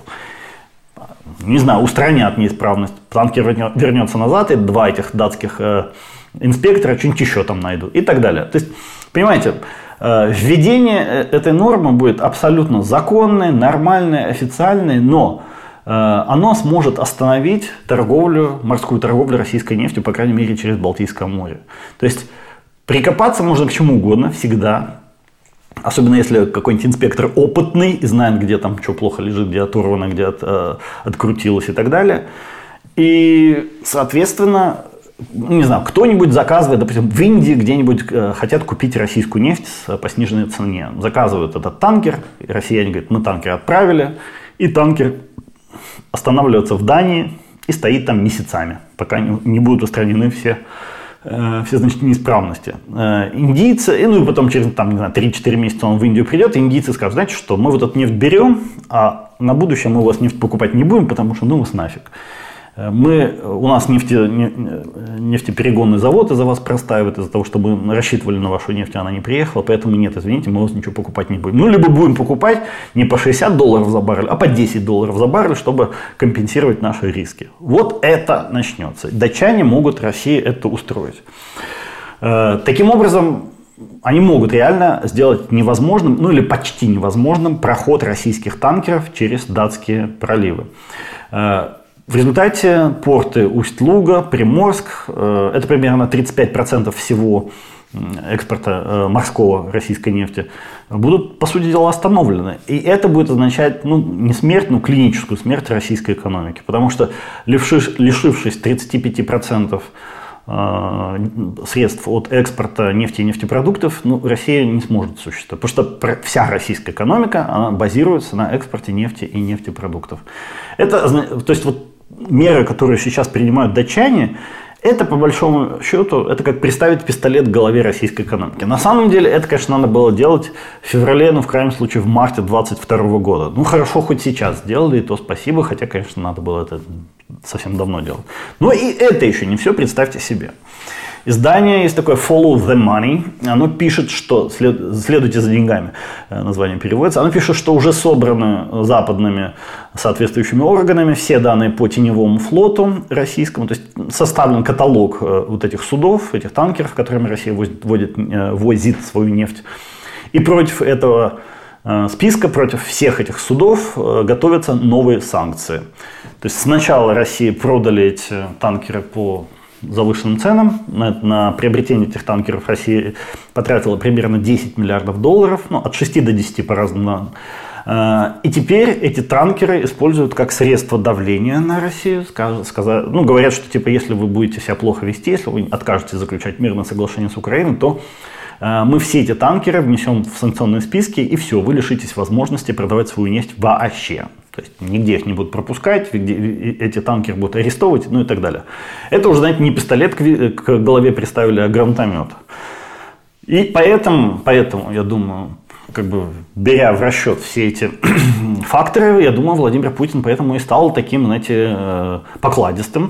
Не знаю, устранят неисправность. Танкер вернется назад, и два этих датских э, инспектора что-нибудь еще там найдут и так далее. То есть, понимаете, введение этой нормы будет абсолютно законное, нормальное, официальное, но оно сможет остановить торговлю, морскую торговлю российской нефтью, по крайней мере, через Балтийское море. То есть прикопаться можно к чему угодно, всегда. Особенно если какой-нибудь инспектор опытный и знает, где там что плохо лежит, где оторвано, где от, э, открутилось и так далее. И, соответственно, не знаю, кто-нибудь заказывает, допустим, в Индии где-нибудь э, хотят купить российскую нефть по сниженной цене. Заказывают этот танкер, и россияне говорят, мы танкер отправили, и танкер останавливается в Дании и стоит там месяцами, пока не, не будут устранены все, э, все значит, неисправности. Э, индийцы, и, ну и потом через там, не знаю, три-четыре месяца он в Индию придет, и индийцы скажут, знаете что, мы вот эту нефть берем, а на будущее мы у вас нефть покупать не будем, потому что ну вас нафиг. Мы, у нас нефте, нефтеперегонный завод из-за вас простаивает, из-за того, что мы рассчитывали на вашу нефть, она не приехала, поэтому нет, извините, мы у вас ничего покупать не будем. Ну, либо будем покупать не по шестьдесят долларов за баррель, а по десять долларов за баррель, чтобы компенсировать наши риски. Вот это начнется. Датчане могут России это устроить. Таким образом, они могут реально сделать невозможным, ну или почти невозможным, проход российских танкеров через датские проливы. В результате порты Усть-Луга, Приморск, э, это примерно тридцать пять процентов всего экспорта э, морского российской нефти, будут, по сути дела, остановлены. И это будет означать, ну, не смерть, но клиническую смерть российской экономики. Потому что, лишившись, лишившись тридцать пять процентов э, средств от экспорта нефти и нефтепродуктов, ну, Россия не сможет существовать. Потому что вся российская экономика, она базируется на экспорте нефти и нефтепродуктов. Это, то есть, вот меры, которые сейчас принимают датчане, это, по большому счету, это как приставить пистолет к голове российской экономики. На самом деле, это, конечно, надо было делать в феврале, ну, в крайнем случае, в марте двадцать второго года. Ну, хорошо, хоть сейчас сделали, и то спасибо, хотя, конечно, надо было это совсем давно делать. Но и это еще не все, представьте себе. Издание есть такое Follow the Money, оно пишет, что, следуйте за деньгами, название переводится, оно пишет, что уже собраны западными соответствующими органами все данные по теневому флоту российскому, то есть составлен каталог вот этих судов, этих танкеров, которыми Россия возит, возит, возит свою нефть. И против этого списка, против всех этих судов готовятся новые санкции. То есть сначала России продали эти танкеры по завышенным ценам. На, на приобретение этих танкеров Россия потратила примерно десять миллиардов долларов, ну, от шести до десяти по разным данным. И теперь эти танкеры используют как средство давления на Россию. Сказать, ну, говорят, что типа, если вы будете себя плохо вести, если вы откажетесь заключать мирное соглашение с Украиной, то мы все эти танкеры внесем в санкционные списки, и все, вы лишитесь возможности продавать свою нефть вообще. То есть нигде их не будут пропускать, эти танкеры будут арестовывать, ну и так далее. Это уже, знаете, не пистолет к голове приставили, а гранатомет. И поэтому, поэтому, я думаю, как бы беря в расчет все эти факторы, я думаю, Владимир Путин поэтому и стал таким, знаете, покладистым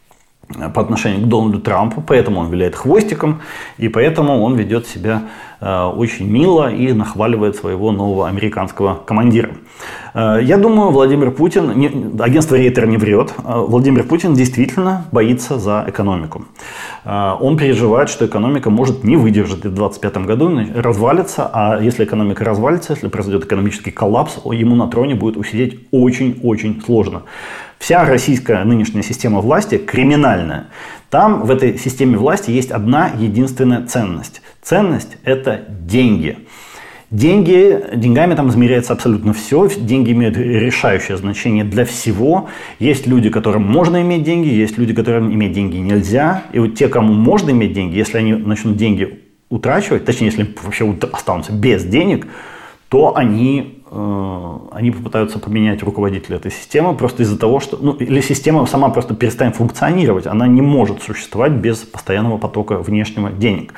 по отношению к Дональду Трампу, поэтому он виляет хвостиком, и поэтому он ведет себя э, очень мило и нахваливает своего нового американского командира. Э, я думаю, Владимир Путин, не, агентство Рейтер не врет, э, Владимир Путин действительно боится за экономику. Э, он переживает, что экономика может не выдержать в две тысячи двадцать пятом году, развалится, а если экономика развалится, если произойдет экономический коллапс, ему на троне будет усидеть очень-очень сложно. Вся российская нынешняя система власти криминальная. Там в этой системе власти есть одна единственная ценность. Ценность – это деньги. Деньги, деньгами там измеряется абсолютно все. Деньги имеют решающее значение для всего. Есть люди, которым можно иметь деньги, есть люди, которым иметь деньги нельзя. И вот те, кому можно иметь деньги, если они начнут деньги утрачивать, точнее, если вообще останутся без денег, то они, э, они попытаются поменять руководителя этой системы просто из-за того, что... Ну, или система сама просто перестанет функционировать. Она не может существовать без постоянного потока внешнего денег.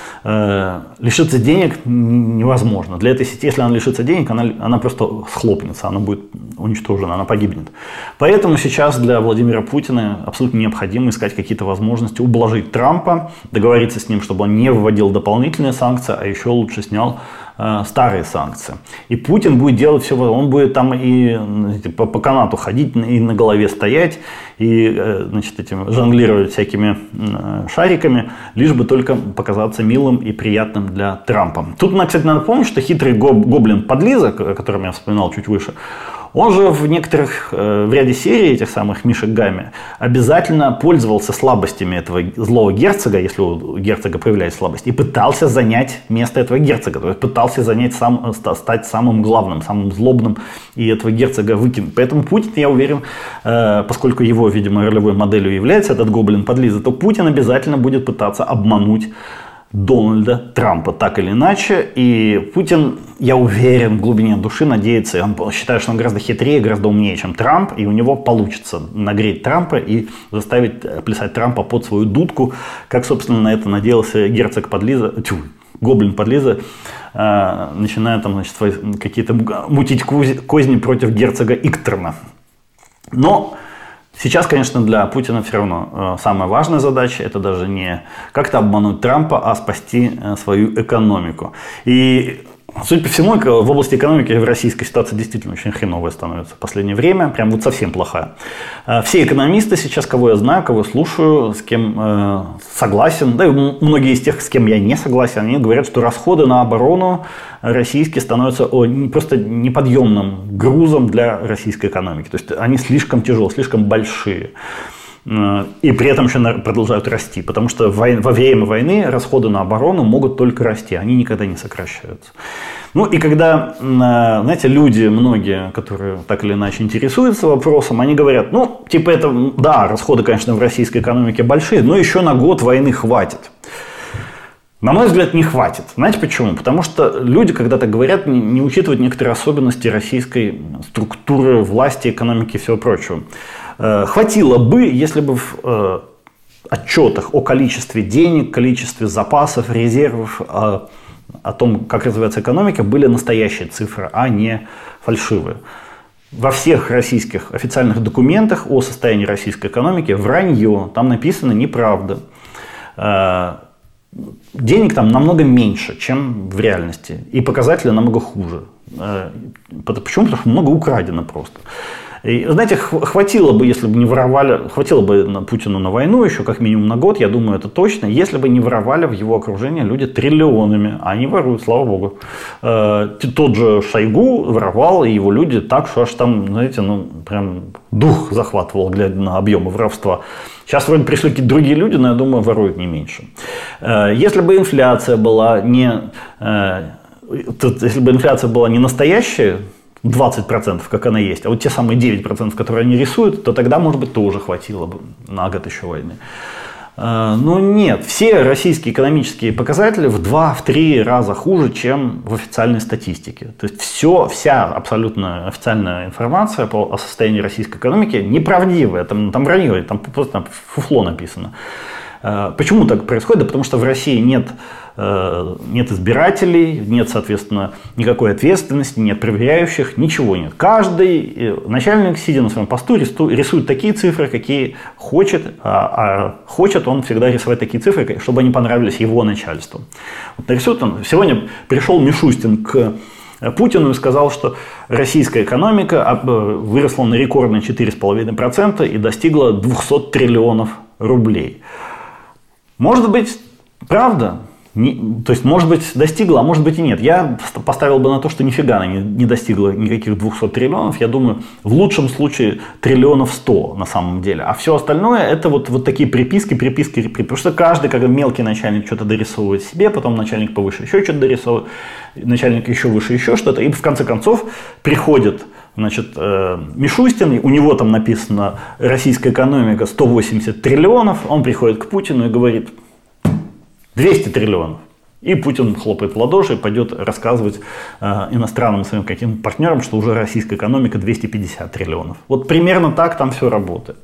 Э, лишиться денег невозможно. Для этой сети, если она лишится денег, она, она просто схлопнется, она будет уничтожена, она погибнет. Поэтому сейчас для Владимира Путина абсолютно необходимо искать какие-то возможности ублажить Трампа, договориться с ним, чтобы он не вводил дополнительные санкции, а еще лучше снял старые санкции. И Путин будет делать все, он будет там и по, по канату ходить, и на голове стоять, и, значит, этим, жонглировать всякими шариками, лишь бы только показаться милым и приятным для Трампа. Тут, кстати, надо помнить, что хитрый гоблин подлиза, о котором я вспоминал чуть выше, он же в некоторых, в ряде серий этих самых Мишек Гамми обязательно пользовался слабостями этого злого герцога, если у герцога появляется слабость, и пытался занять место этого герцога, то есть пытался занять сам, стать самым главным, самым злобным, и этого герцога выкинуть. Поэтому Путин, я уверен, поскольку его, видимо, ролевой моделью является этот гоблин подлиза, то Путин обязательно будет пытаться обмануть Дональда Трампа, так или иначе. И Путин, я уверен, в глубине души надеется, он считает, что он гораздо хитрее, гораздо умнее, чем Трамп, и у него получится нагреть Трампа и заставить плясать Трампа под свою дудку, как, собственно, на это надеялся герцог подлиза, тьфу, гоблин подлиза, э, начиная там, значит, какие-то мутить козни против герцога Иктерна. Но сейчас, конечно, для Путина все равно э, самая важная задача – это даже не как-то обмануть Трампа, а спасти э, свою экономику. И, судя по всему, в области экономики в российской ситуации действительно очень хреновая становится в последнее время, прям вот совсем плохая. Э, все экономисты сейчас, кого я знаю, кого слушаю, с кем э, согласен, да и многие из тех, с кем я не согласен, они говорят, что расходы на оборону российские становятся просто неподъемным грузом для российской экономики. То есть они слишком тяжелые, слишком большие. И при этом еще продолжают расти. Потому что во время войны расходы на оборону могут только расти. Они никогда не сокращаются. Ну и когда, знаете, люди, многие, которые так или иначе интересуются вопросом, они говорят, ну, типа это, да, расходы, конечно, в российской экономике большие, но еще на год войны хватит. На мой взгляд, не хватит. Знаете почему? Потому что люди, когда так говорят, не, не учитывают некоторые особенности российской структуры, власти, экономики и всего прочего. Э, хватило бы, если бы в э, отчетах о количестве денег, количестве запасов, резервов, э, о том, как развивается экономика, были настоящие цифры, а не фальшивые. Во всех российских официальных документах о состоянии российской экономики вранье, там написано неправда. Э, Денег там намного меньше, чем в реальности. И показатели намного хуже. Почему? Потому что много украдено просто. И, знаете, хватило бы, если бы не воровали, хватило бы Путину на войну еще как минимум на год, я думаю, это точно, если бы не воровали в его окружении люди триллионами. А они воруют, слава богу. Тот же Шойгу воровал, и его люди так, что аж там, знаете, ну, прям дух захватывал, глядя на объемы воровства. Сейчас вроде пришли какие-то другие люди, но я думаю, воруют не меньше. Если бы инфляция была не, если бы инфляция была не настоящая, двадцать процентов, как она есть, а вот те самые девять процентов, которые они рисуют, то тогда, может быть, тоже хватило бы на год еще войны. Но нет, все российские экономические показатели в два-три раза хуже, чем в официальной статистике. То есть все, вся абсолютно официальная информация по, о состоянии российской экономики неправдивая, там, там вранье, там просто там фуфло написано. Почему так происходит? Да потому что в России нет нет избирателей, нет, соответственно, никакой ответственности, нет проверяющих, ничего нет. Каждый начальник, сидя на своем посту, рисует такие цифры, какие хочет, а, а хочет он всегда рисовать такие цифры, чтобы они понравились его начальству. Вот нарисует он. Сегодня пришел Мишустин к Путину и сказал, что российская экономика выросла на рекордные четыре целых пять десятых процента и достигла двести триллионов рублей. Может быть, правда? Не, то есть, может быть, достигла, а может быть и нет. Я поставил бы на то, что нифига она не, не достигла никаких двухсот триллионов. Я думаю, в лучшем случае триллионов сто на самом деле. А все остальное это вот, вот такие приписки, приписки, приписки. Потому что каждый, когда мелкий начальник что-то дорисовывает себе, потом начальник повыше еще что-то дорисовывает, начальник еще выше еще что-то. И в конце концов приходит, значит, э, Мишустин, у него там написано «Российская экономика сто восемьдесят триллионов». Он приходит к Путину и говорит: двести триллионов. И Путин хлопает в ладоши и пойдет рассказывать э, иностранным своим каким-то партнерам, что уже российская экономика двести пятьдесят триллионов. Вот примерно так там все работает.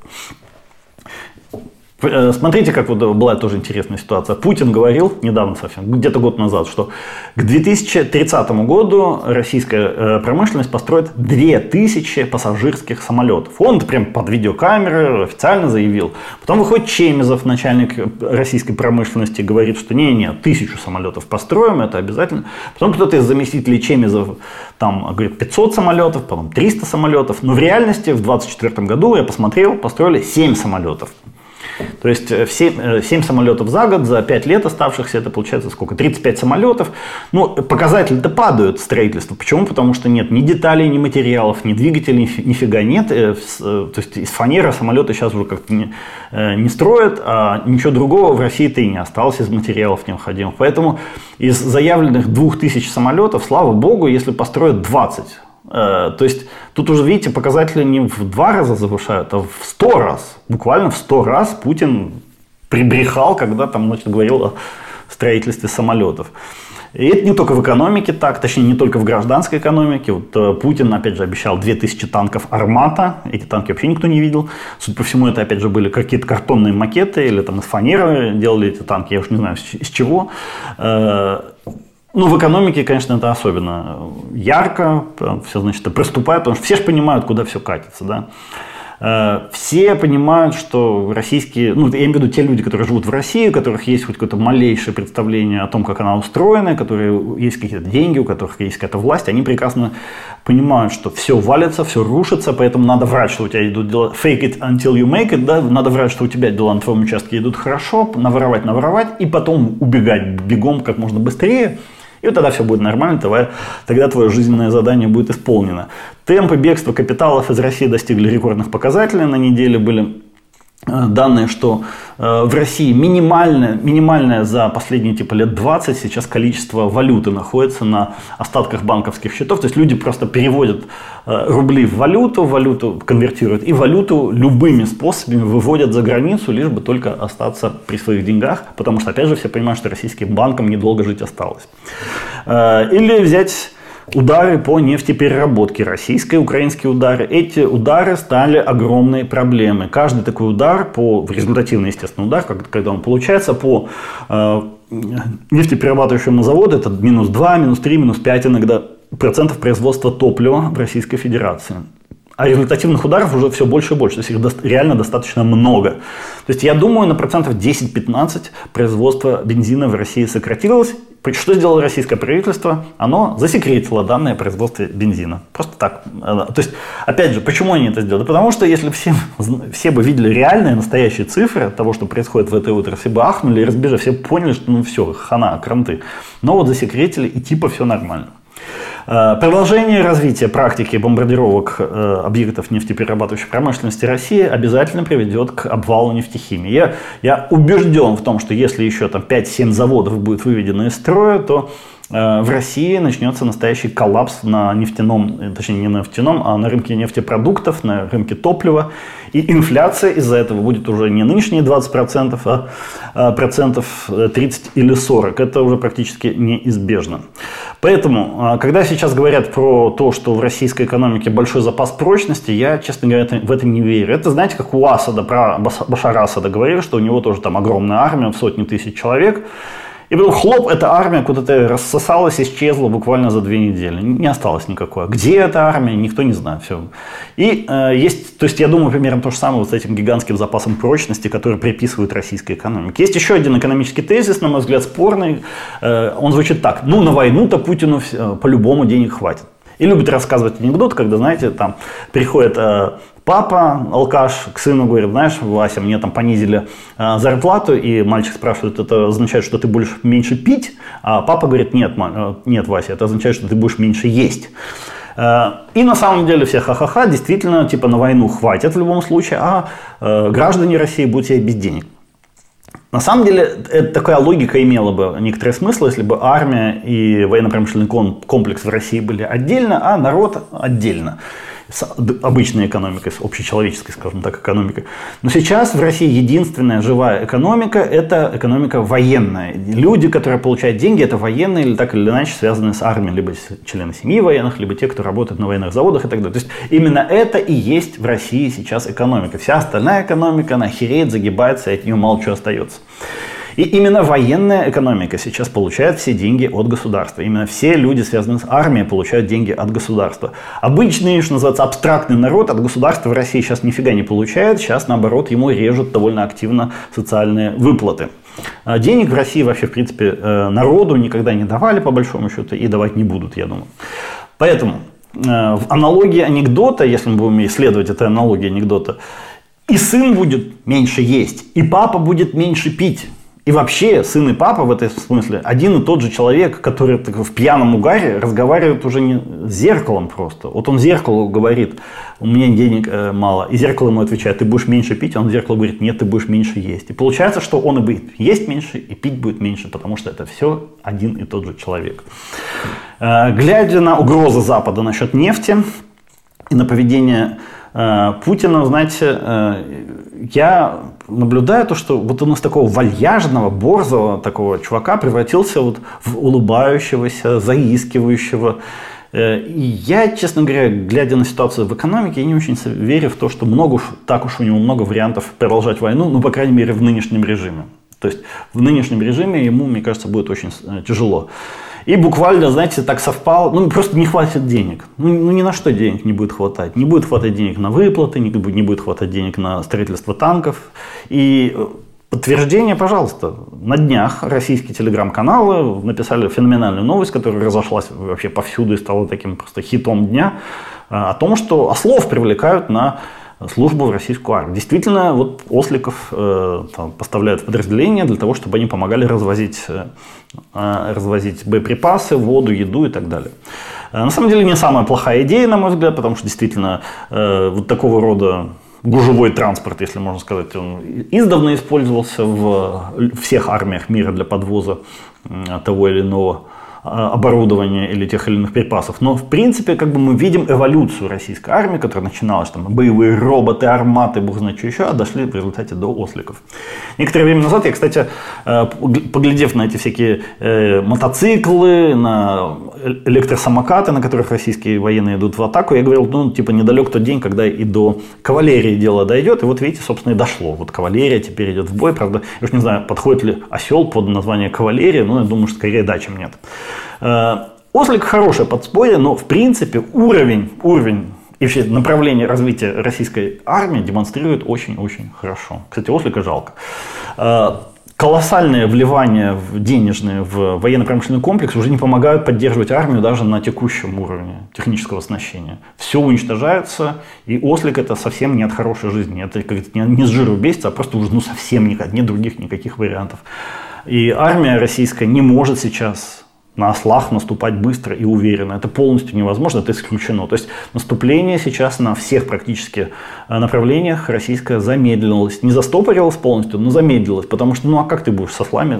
Смотрите, как вот была тоже интересная ситуация. Путин говорил недавно совсем, где-то год назад, что к две тысячи тридцатому году российская промышленность построит две тысячи пассажирских самолетов. Он прям под видеокамеры официально заявил. Потом выходит Чемезов, начальник российской промышленности, говорит, что не-не, тысячу самолетов построим, это обязательно. Потом кто-то из заместителей Чемезов там говорит пятьсот самолетов, потом триста самолетов. Но в реальности в двадцать четвёртом году, я посмотрел, построили семь самолетов. То есть семь самолетов за год, за пять лет оставшихся, это получается сколько? тридцать пять самолетов. Ну, показатели-то падают строительство. Почему? Потому что нет ни деталей, ни материалов, ни двигателей, нифига нет. То есть из фанеры самолеты сейчас уже как-то не, не строят, а ничего другого в России-то и не осталось из материалов необходимых. Поэтому из заявленных двух тысяч самолетов, слава богу, если построят двадцать. То есть тут уже, видите, показатели не в два раза завышают, а в сто раз. Буквально в сто раз Путин прибрехал, когда там, значит, говорил о строительстве самолетов. И это не только в экономике так, точнее не только в гражданской экономике. Вот Путин, опять же, обещал две тысячи танков «Армата». Эти танки вообще никто не видел. Судя по всему, это, опять же, были какие-то картонные макеты или там из фанеры делали эти танки. Я уж не знаю, из чего. Ну, в экономике, конечно, это особенно ярко, все, значит, проступает, потому что все же понимают, куда все катится, да. Все понимают, что российские, ну, я имею в виду те люди, которые живут в России, у которых есть хоть какое-то малейшее представление о том, как она устроена, у которых есть какие-то деньги, у которых есть какая-то власть, они прекрасно понимают, что все валится, все рушится, поэтому надо врать, что у тебя идут дела, fake it until you make it, да, надо врать, что у тебя дела на твоем участке идут хорошо, наворовать, наворовать, и потом убегать бегом как можно быстрее. И вот тогда все будет нормально, тогда твое жизненное задание будет исполнено. Темпы бегства капиталов из России достигли рекордных показателей. На неделе были данные, что в России минимальное, минимальное за последние типа лет двадцать сейчас количество валюты находится на остатках банковских счетов. То есть люди просто переводят рубли в валюту, валюту конвертируют и валюту любыми способами выводят за границу, лишь бы только остаться при своих деньгах. Потому что, опять же, все понимают, что российским банкам недолго жить осталось. Или взять удары по нефтепереработке, российские, украинские удары. Эти удары стали огромной проблемой. Каждый такой удар, по, результативный, естественно, удар, когда он получается по э, нефтеперерабатывающему заводу, это минус два, минус три, минус пять иногда процентов производства топлива в Российской Федерации. А результативных ударов уже все больше и больше. То есть их до, реально достаточно много. То есть я думаю, на процентов десять-пятнадцать производство бензина в России сократилось. Что сделало российское правительство? Оно засекретило данное производство бензина. Просто так. То есть, опять же, почему они это сделали? Потому что если все, все бы видели реальные, настоящие цифры того, что происходит в этой отрасли, бы ахнули и разбежали, все поняли, что ну все, хана, кранты. Но вот засекретили и типа все нормально. Продолжение развития практики бомбардировок объектов нефтеперерабатывающей промышленности России обязательно приведет к обвалу нефтехимии. Я, я убежден в том, что если еще там пять-семь заводов будет выведено из строя, то в России начнется настоящий коллапс на нефтяном, точнее не на нефтяном, а на рынке нефтепродуктов, на рынке топлива. И инфляция из-за этого будет уже не нынешние двадцать процентов, а процентов тридцать или сорок. Это уже практически неизбежно. Поэтому, когда сейчас говорят про то, что в российской экономике большой запас прочности, я, честно говоря, в это не верю. Это, знаете, как у Асада, про Башара Асада говорили, что у него тоже там огромная армия в сотни тысяч человек. И потом хлоп, эта армия куда-то рассосалась, исчезла буквально за две недели. Не осталось никакой. Где эта армия, никто не знает. Все. И э, есть, то есть я думаю, примерно то же самое вот с этим гигантским запасом прочности, который приписывают российской экономике. Есть еще один экономический тезис, на мой взгляд, спорный. Э, он звучит так. Ну, на войну-то Путину э, по-любому денег хватит. И любят рассказывать анекдот, когда, знаете, там приходит э, папа, алкаш, к сыну говорит: знаешь, Вася, мне там понизили э, зарплату, и мальчик спрашивает, это означает, что ты будешь меньше пить? А папа говорит: нет, э, нет, Вася, это означает, что ты будешь меньше есть. Э, и на самом деле все ха-ха-ха, действительно, типа на войну хватит в любом случае, а э, граждане России будут сидеть без денег. На самом деле, это, такая логика имела бы некоторый смысл, если бы армия и военно-промышленный комплекс в России были отдельно, а народ отдельно. С обычной экономикой, с общечеловеческой, скажем так, экономикой. Но сейчас в России единственная живая экономика – это экономика военная. Люди, которые получают деньги, это военные или так или иначе связанные с армией. Либо члены семьи военных, либо те, кто работает на военных заводах и так далее. То есть именно это и есть в России сейчас экономика. Вся остальная экономика, она хереет, загибается, и от нее мало чего остается. И именно военная экономика сейчас получает все деньги от государства. Именно все люди, связанные с армией, получают деньги от государства. Обычный, что называется, абстрактный народ от государства в России сейчас нифига не получает. Сейчас, наоборот, ему режут довольно активно социальные выплаты. Денег в России вообще, в принципе, народу никогда не давали, по большому счету, и давать не будут, я думаю. Поэтому в аналогии анекдота, если мы будем исследовать эту аналогию анекдота, и сын будет меньше есть, и папа будет меньше пить. И вообще сын и папа в этом смысле один и тот же человек, который в пьяном угаре разговаривает уже не с зеркалом просто. Вот он зеркалу говорит: у меня денег э, мало. И зеркало ему отвечает: ты будешь меньше пить. А он зеркалу говорит: нет, ты будешь меньше есть. И получается, что он и будет есть меньше, и пить будет меньше, потому что это все один и тот же человек. Э, глядя на угрозы Запада насчет нефти и на поведение э, Путина, знаете, э, я наблюдаю то, что вот он из такого вальяжного, борзого такого чувака превратился вот в улыбающегося, заискивающего. И я, честно говоря, глядя на ситуацию в экономике, я не очень верю в то, что много, так уж у него много вариантов продолжать войну, ну, по крайней мере, в нынешнем режиме. То есть в нынешнем режиме ему, мне кажется, будет очень тяжело. И буквально, знаете, так совпало, ну просто не хватит денег. Ну, ну ни на что денег не будет хватать. Не будет хватать денег на выплаты, не будет, не будет хватать денег на строительство танков. И подтверждение, пожалуйста. На днях российские телеграм-каналы написали феноменальную новость, которая разошлась вообще повсюду и стала таким просто хитом дня, о том, что ослов привлекают на службу в российскую армию. Действительно, вот осликов э, там, поставляют в подразделения для того, чтобы они помогали развозить, э, развозить боеприпасы, воду, еду и так далее. Э, на самом деле не самая плохая идея, на мой взгляд, потому что действительно э, вот такого рода гужевой транспорт, если можно сказать, он издавна использовался в всех армиях мира для подвоза э, того или иного оборудования или тех или иных припасов. Но в принципе как бы мы видим эволюцию российской армии, которая начиналась там боевые роботы, арматы, бог знает что еще, а дошли в результате до осликов. Некоторое время назад я, кстати, поглядев на эти всякие мотоциклы, на электросамокаты, на которых российские военные идут в атаку, я говорил, ну типа недалек тот день, когда и до кавалерии дело дойдет, и вот видите, собственно и дошло. Вот кавалерия теперь идет в бой, правда, я уж не знаю, подходит ли осел под название кавалерия, но я думаю, что скорее да, чем нет. Ослик хорошее подспорье, но в принципе уровень, уровень и вообще направление развития российской армии демонстрирует очень-очень хорошо. Кстати, ослика жалко. Колоссальные вливания денежные в военно-промышленный комплекс уже не помогают поддерживать армию даже на текущем уровне технического оснащения. Все уничтожается, и ослик это совсем не от хорошей жизни. Это не с жиру бесится, а просто уже ну, совсем никак, нет других никаких вариантов. И армия российская не может сейчас на ослах наступать быстро и уверенно. Это полностью невозможно, это исключено. То есть наступление сейчас на всех практически направлениях российское замедлилось. Не застопорилось полностью, но замедлилось. Потому что, ну а как ты будешь с ослами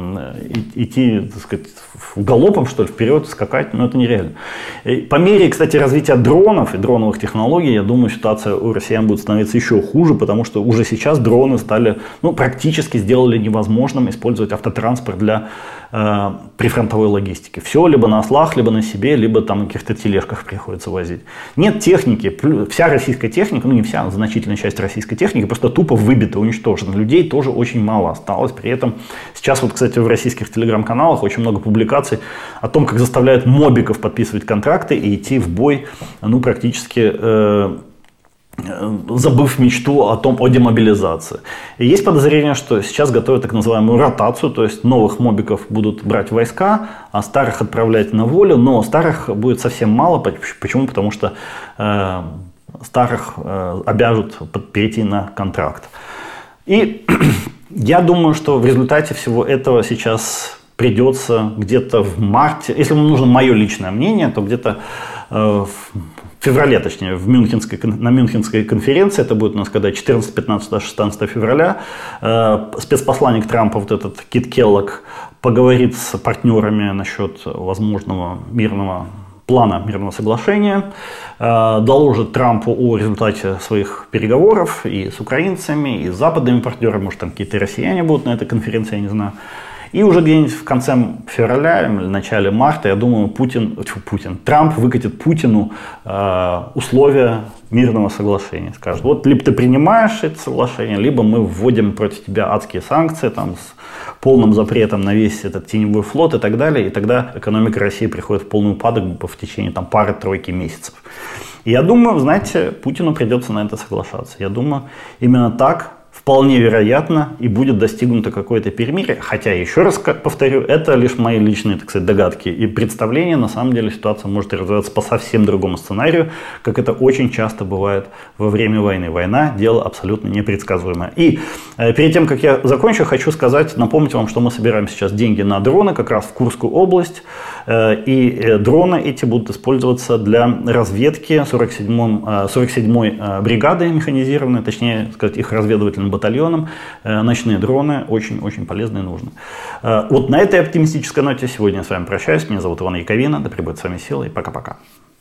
идти, так сказать, галопом, что ли, вперед, скакать? Ну это нереально. И по мере, кстати, развития дронов и дроновых технологий, я думаю, ситуация у россиян будет становиться еще хуже, потому что уже сейчас дроны стали, ну, практически сделали невозможным использовать автотранспорт для э, прифронтовой логистики. Все либо на ослах, либо на себе, либо там на каких-то тележках приходится возить. Нет техники, вся российская техника, ну не вся, значительная часть российской техники просто тупо выбита, уничтожена. Людей тоже очень мало осталось. При этом сейчас вот, кстати, в российских телеграм-каналах очень много публикаций о том, как заставляют мобиков подписывать контракты и идти в бой, ну практически... Э, забыв мечту о том, о демобилизации. И есть подозрение, что сейчас готовят так называемую ротацию, то есть новых мобиков будут брать в войска, а старых отправлять на волю, но старых будет совсем мало. Почему? Потому что э, старых э, обяжут перейти на контракт. И я думаю, что в результате всего этого сейчас придется где-то в марте, если вам нужно мое личное мнение, то где-то э, в феврале, точнее, в Мюнхенской, на Мюнхенской конференции, это будет у нас когда четырнадцатого, пятнадцатого, шестнадцатого февраля, э, спецпосланник Трампа, вот этот Кит Келлог, поговорит с партнерами насчет возможного мирного плана, мирного соглашения, э, доложит Трампу о результате своих переговоров и с украинцами, и с западными партнерами, может там какие-то россияне будут на этой конференции, я не знаю. И уже где-нибудь в конце февраля или начале марта, я думаю, Путин, тьфу, Путин, Трамп выкатит Путину э, условия мирного соглашения. Скажет, вот либо ты принимаешь это соглашение, либо мы вводим против тебя адские санкции там, с полным запретом на весь этот теневой флот и так далее. И тогда экономика России приходит в полный упадок в течение там, пары-тройки месяцев. И я думаю, знаете, Путину придется на это соглашаться. Я думаю, именно так вполне вероятно и будет достигнуто какое-то перемирие. Хотя, еще раз повторю, это лишь мои личные, так сказать, догадки и представления. На самом деле ситуация может развиваться по совсем другому сценарию, как это очень часто бывает во время войны. Война – дело абсолютно непредсказуемое. И э, перед тем, как я закончу, хочу сказать, напомнить вам, что мы собираем сейчас деньги на дроны как раз в Курскую область. Э, и э, дроны эти будут использоваться для разведки сорок седьмой э, бригады механизированной, точнее сказать, их разведывательным батальоном. Ночные дроны очень-очень полезны и нужны. Вот на этой оптимистической ноте сегодня я с вами прощаюсь. Меня зовут Иван Яковина. Да пребудет с вами сила и пока-пока.